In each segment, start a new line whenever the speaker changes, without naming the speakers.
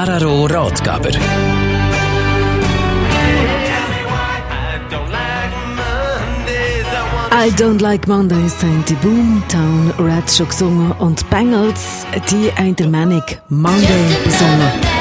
Araro Ratgeber.
I Don't Like Mondays haben die Boomtown Rats schon gesungen und Bengals, die haben der Manic Monday besungen.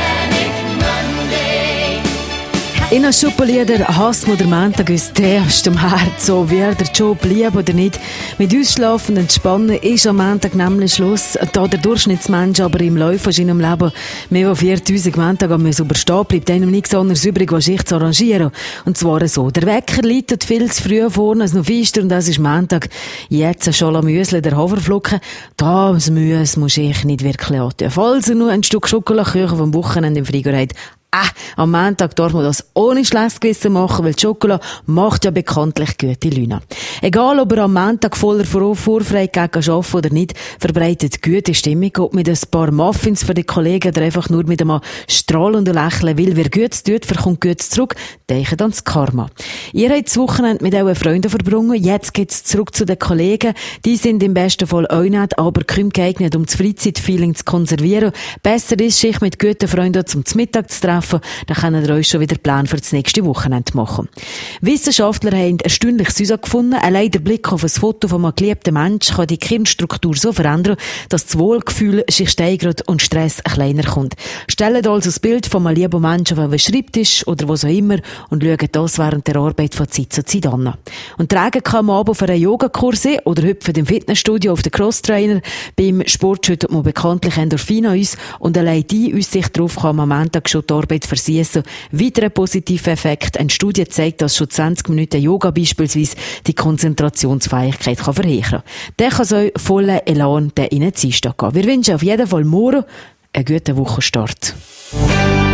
In einer Schuppenlieder hasst man den Montag aus tiefstem Herz, so wie er der Job lieb oder nicht. Mit Ausschlafen und Entspannen ist am Montag nämlich Schluss. Da der Durchschnittsmensch aber im Laufe von seinem Leben mehr als 4000 Montage überstehen, bleibt einem nichts anderes übrig, als sich zu arrangieren. Und zwar so. Der Wecker läutet viel zu früh vorne, es noch feister und es ist Montag. Jetzt schon am Müsli der Haferflocken. Das Müs muss ich nicht wirklich antun. Falls er nur ein Stück Schokoladenküche vom Wochenende im Frigo hat, am Montag darf man das ohne schlechtes Gewissen machen, weil die Schokolade macht ja bekanntlich gute Laune. Egal, ob er am Montag voller Vorfreude gegen arbeiten oder nicht, verbreitet gute Stimmung, ob mit ein paar Muffins für die Kollegen oder einfach nur mit einem strahlenden Lächeln, weil wer Gutes tut, verkommt Gutes zurück, denkt an das Karma. Ihr habt das Wochenende mit euren Freunden verbrungen, jetzt geht's zurück zu den Kollegen. Die sind im besten Fall auch nicht, aber kaum geeignet, um das Freizeitfeeling zu konservieren. Besser ist, sich mit guten Freunden zum Mittag zu treffen. Dann könnt ihr euch schon wieder Plan für das nächste Wochenende machen. Wissenschaftler haben erstaunliches herausgefunden. Allein der Blick auf ein Foto von einem geliebten Menschen kann die Gehirnstruktur so verändern, dass das Wohlgefühl sich steigert und Stress kleiner kommt. Stellt also das Bild von einem lieben Menschen auf einem Schreibtisch oder wo so immer und schaut das während der Arbeit von Zeit zu Zeit an. Und tragen kann man aber auf einen Yogakurs oder hüpfen im Fitnessstudio auf den Crosstrainer. Beim Sport schüttet man bekanntlich Endorphine an uns und allein die Aussicht darauf kann man am Montag schon die Arbeit versiessen. Weiterer positiver Effekt. Eine Studie zeigt, dass schon 20 Minuten Yoga beispielsweise die Konzentrationsfähigkeit kann verhindern. Dann kann es euch voller Elan in den Dienstag gehen. Wir wünschen auf jeden Fall morgen einen guten Wochenstart.